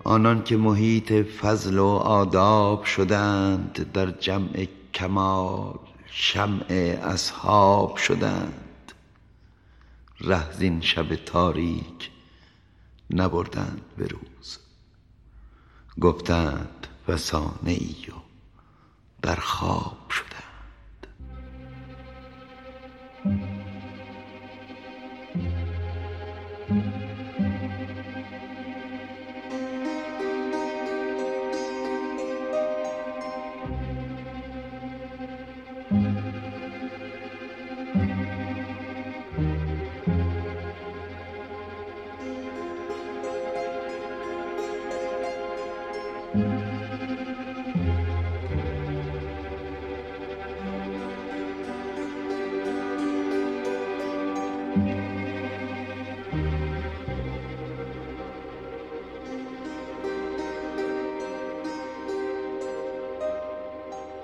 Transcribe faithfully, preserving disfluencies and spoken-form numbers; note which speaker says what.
Speaker 1: آنان که محیط فضل و آداب شدند، در جمع کمال شمع اصحاب شدند. ره زین شب تاریک نبردند به روز، گفتند فسانه ای و در خواب شدند.
Speaker 2: Thank you.